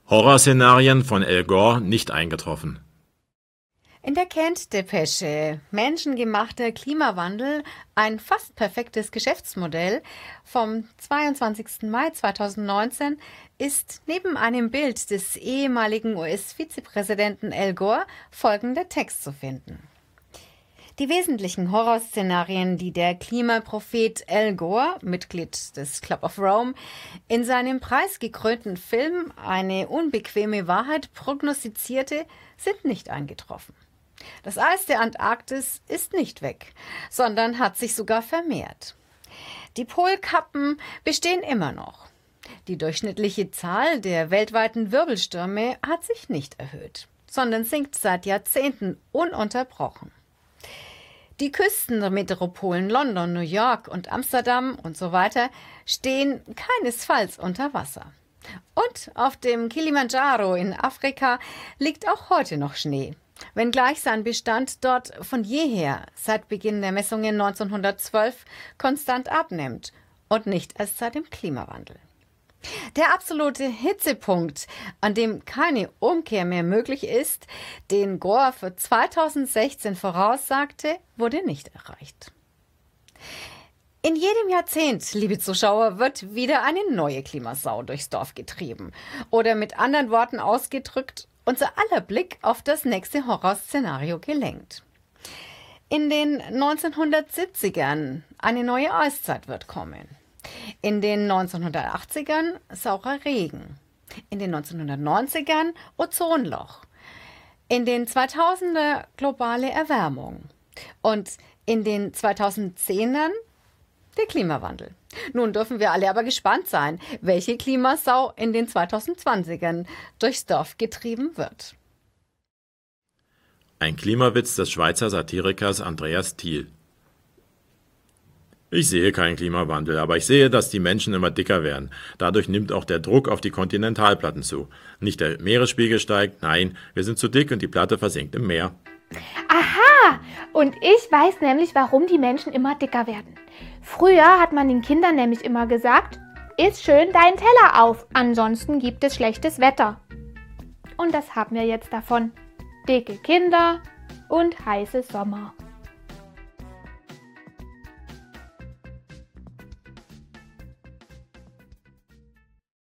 Horrorszenarien von Al Gore nicht eingetroffen. In der Kent-Depesche Menschengemachter Klimawandel, ein fast perfektes Geschäftsmodell vom 22. Mai 2019 ist neben einem Bild des ehemaligen US-Vizepräsidenten Al Gore folgender Text zu finden. Die wesentlichen Horrorszenarien, die der Klimaprophet Al Gore, Mitglied des Club of Rome, in seinem preisgekrönten Film Eine unbequeme Wahrheit prognostizierte, sind nicht eingetroffen. Das Eis der Antarktis ist nicht weg, sondern hat sich sogar vermehrt. Die Polkappen bestehen immer noch. Die durchschnittliche Zahl der weltweiten Wirbelstürme hat sich nicht erhöht, sondern sinkt seit Jahrzehnten ununterbrochen. Die Küsten der Metropolen London, New York und Amsterdam und so weiter stehen keinesfalls unter Wasser. Und auf dem Kilimanjaro in Afrika liegt auch heute noch Schnee, wenngleich sein Bestand dort von jeher seit Beginn der Messungen 1912 konstant abnimmt und nicht erst seit dem Klimawandel. Der absolute Hitzepunkt, an dem keine Umkehr mehr möglich ist, den Gore für 2016 voraussagte, wurde nicht erreicht. In jedem Jahrzehnt, liebe Zuschauer, wird wieder eine neue Klimasau durchs Dorf getrieben. Oder mit anderen Worten ausgedrückt, unser aller Blick auf das nächste Horrorszenario gelenkt. In den 1970ern eine neue Eiszeit wird kommen. In den 1980ern saurer Regen. In den 1990ern Ozonloch. In den 2000er globale Erwärmung. Und in den 2010ern der Klimawandel. Nun dürfen wir alle aber gespannt sein, welche Klimasau in den 2020ern durchs Dorf getrieben wird. Ein Klimawitz des Schweizer Satirikers Andreas Thiel. Ich sehe keinen Klimawandel, aber ich sehe, dass die Menschen immer dicker werden. Dadurch nimmt auch der Druck auf die Kontinentalplatten zu. Nicht der Meeresspiegel steigt, nein, wir sind zu dick und die Platte versinkt im Meer. Aha! Und ich weiß nämlich, warum die Menschen immer dicker werden. Früher hat man den Kindern nämlich immer gesagt, iss schön deinen Teller auf, ansonsten gibt es schlechtes Wetter. Und das haben wir jetzt davon. Dicke Kinder und heiße Sommer.